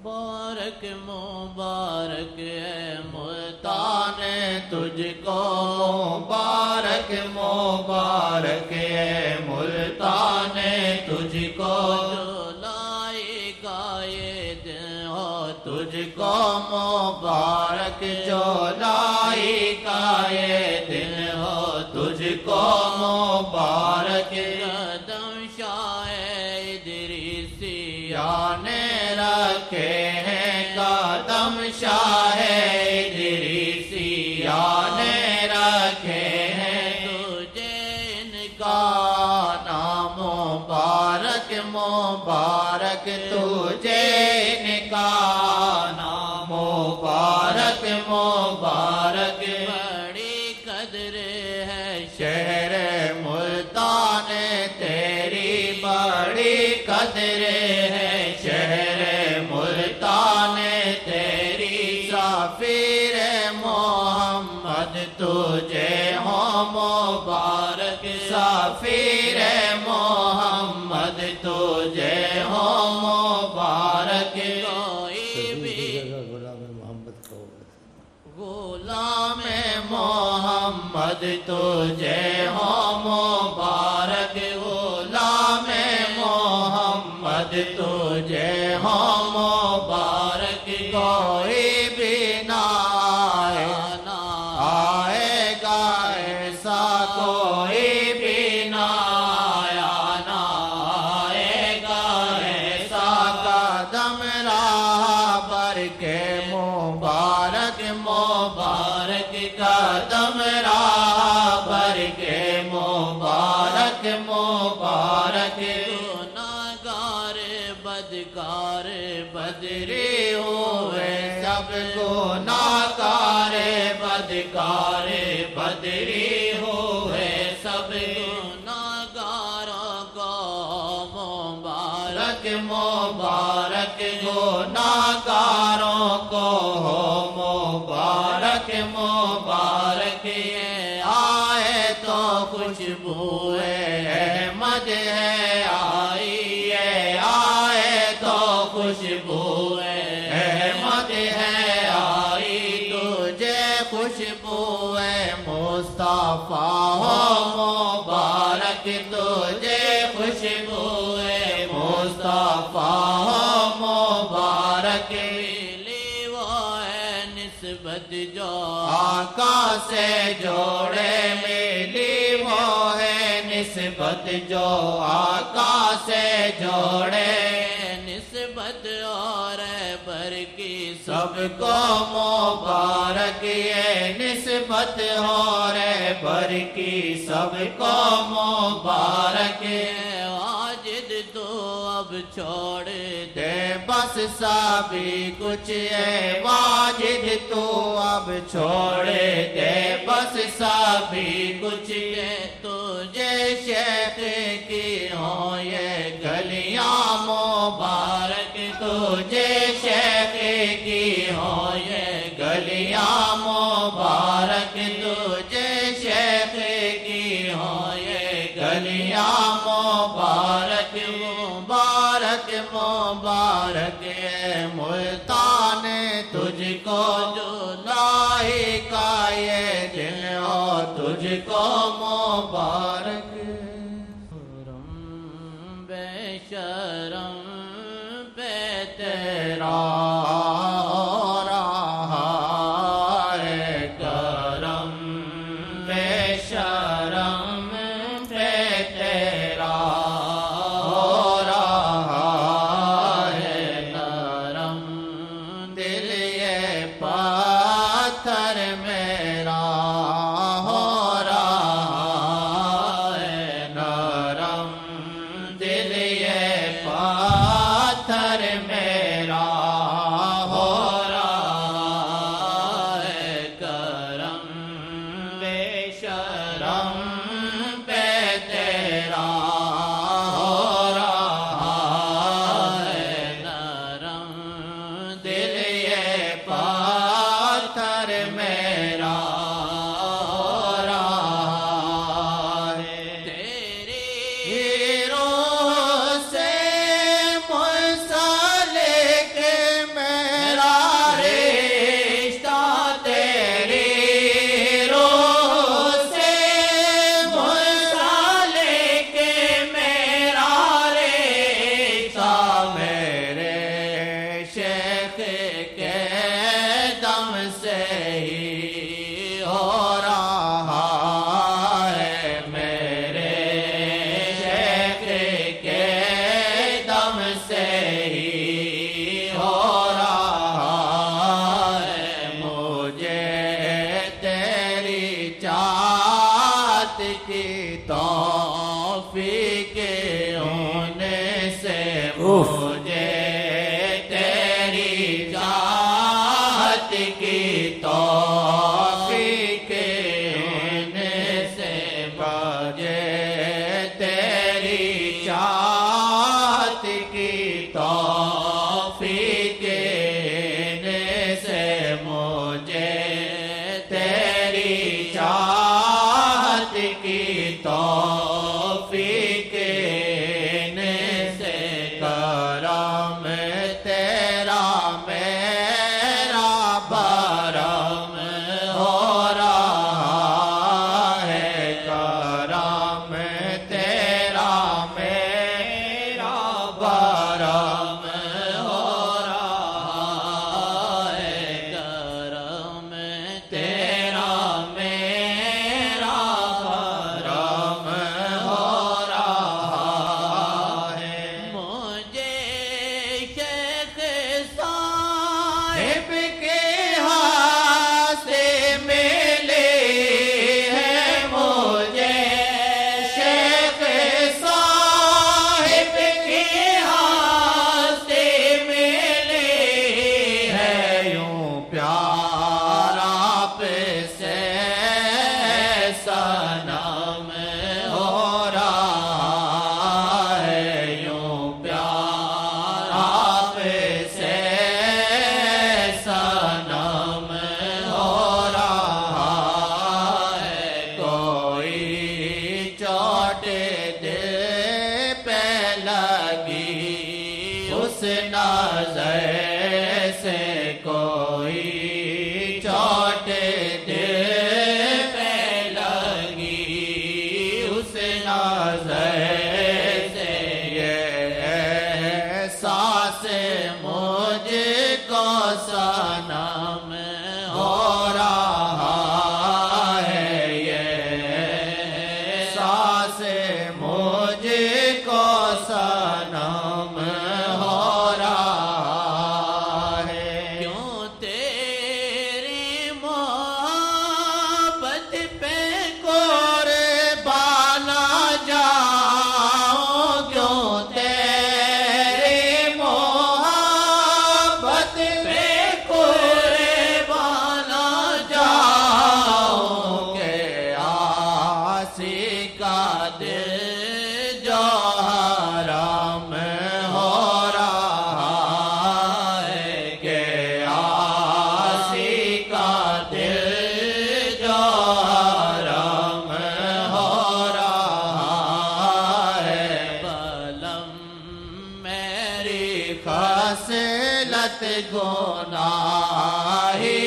مبارک مبارک ہے ملتان تجھ کو، مبارک مبارک ہے ملتان تجھ کو، جو لائی کا یہ دن ہو تجھ کو مبارک جو لائی کا یہ دن ہو تجھ کو مبارک، قدم شاہ ادریسیہ نے رکھے ہیں قدم شاہ ادریسیہ نے رکھے ہیں، تجھے ان کا نام مبارک مبارک تجھے ان کا نام مبارک مبارک، بڑی قدر ہے شہر ملتان تیری بڑی قدر ہے، شہر ملتان تیری، سفیر محمد تجھے ہو مبارک، سفیر محمد تجھے ہو مبارک، کوئی بھی غلام محمد تجھے ہو مبارک، غلام محمد تجھے ہو مبارک، کوئی بھی نہ آئے گا ایسا، کوئی بھی نہ آئے گا ایسا، قدم راہ پر کے مبارک مبارک، قدم راہ پر کے مبارک مبارک، گناہگار بدکار بدری ہوئے سب گناہگار بدکار بدری ہوئے سب، گناہگاروں کو مبارک مبارک گناہگاروں کو ہو مبارک مبارک، یہ آئے تو خوشبو احمد ہے آئی، یہ آئے تو خوشبو احمد ہے آئی، تجھے خوشبو مصطفیٰ ہو مبارک، تجھے خوشبو مصطفیٰ ہو مبارک، ملی وہ ہے نسبت جو آقا سے جوڑے ملی وہ ہے نسبت جو آقا سے جوڑے، نسبت اور بر کی سب کو مبارک یہ نسبت ہو رے بر کی سب کو مبارک، واجد تو اب چھوڑ دے بس سبھی کچھ ہے واجد تو اب چھوڑ دے بس سبھی کچھ ہے، تجھے شیخ کی ہوں یہ گلیاں مبارک، تجھے شیخ کی ہوں یہ گلیاں مبارک، تجھے شیخ کی ہوں یہ گلیاں مبارک، مبارک مبارک ہے ملتان تجھ کو جو لائی کا یہ دن ہو تجھ کو مبارک، شرم بے شرم پہ تیرا ہو رہا ہے کرم، بے شرم پہ تیرا ہو رہا ہے نرم، دل یہ پتھر میرا ہو رہا ہے نرم، دل یہ پتھر میرا نظر سے کوئی چوٹ دل پہ لگی، اس نظر سے یہ احساس مجھ کو صنم ہو رہا ہے، یہ احساس مجھ کو صنم ہو رہا ہے۔ کیوں تیری محبت پہ قربان جاؤں، کیوں تیری محبت پہ قربان جاؤں، کہ آسی کا دل جو حرام ہو رہا ہے، کہ آسی کا دل جو حرام ہو رہا ہے۔ بلم میری خصلت گناہی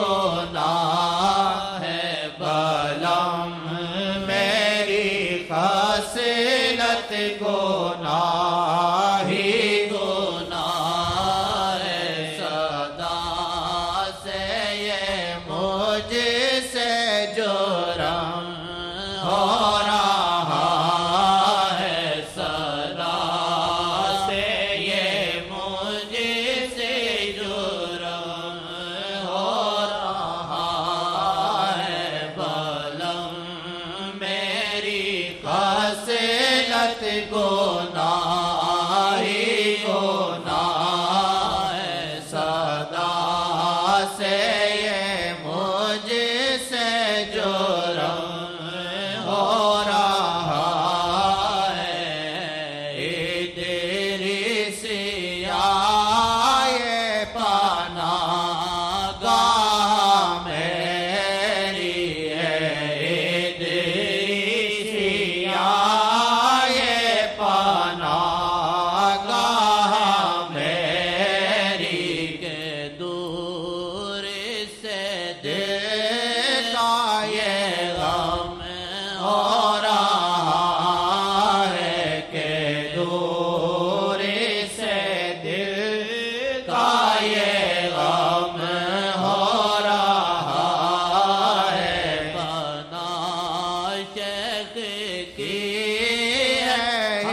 گناہ ہے، بلم میری خصلت گناہی گناہ ہے، صدا سے یہ مجھ سے جرم ہو رہا ہے، صدا سے یہ مجھ سے جرم ہو رہا ہے۔ بلم میری خصلت گناہی گناہ ہے، صدا سے یہ مجھ سے جرم ہو رہا ہے۔ ادریسیا یہ پناہ گاہ میری ہے، ادریسیا یہ پناہ گاہ میری، کہ دور سے دل کا یہ غم ہو رہا ہے، کہ دور سے دل کا یہ غم ہو رہا ہے۔ بنا شیخ کی ہے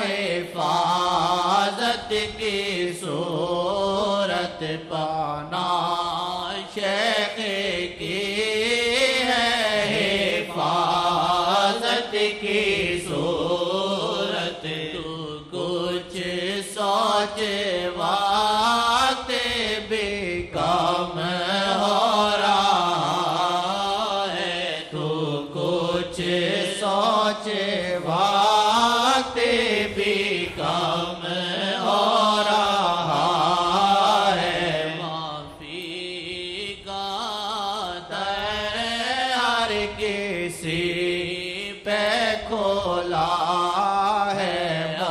حفاظت کی صورت، پانا شیخ کی ہے حفاظت کی صورت، تو کچھ سوچ وقت بھی کم ہو رہا ہے، تو کچھ سوچ وقت بھی کم ہو رہا ہے۔ معافی کا در ہر کسی پہ کھولا ہے،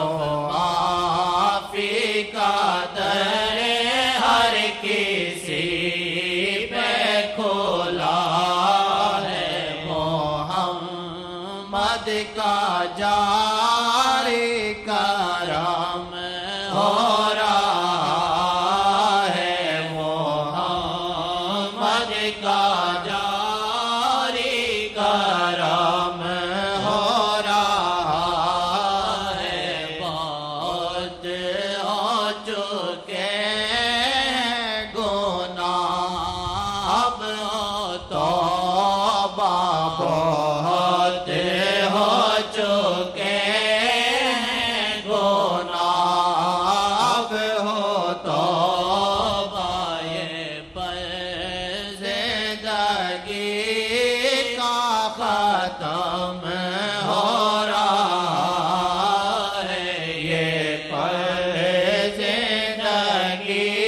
معافی کا در ہر کسی پہ کھولا ہے، محمد کا جاری کرم ہو رہا ہے، محمد کا جاری کرم ہو رہا ہے۔ بہت ہو چکے ہیں گناہ، اب توبہ بہت ہو چکے ہیں گناہ، اب ہو توبہ یہ پر زندگی کا ختم ہو رہا ہے، یہ پر زندگی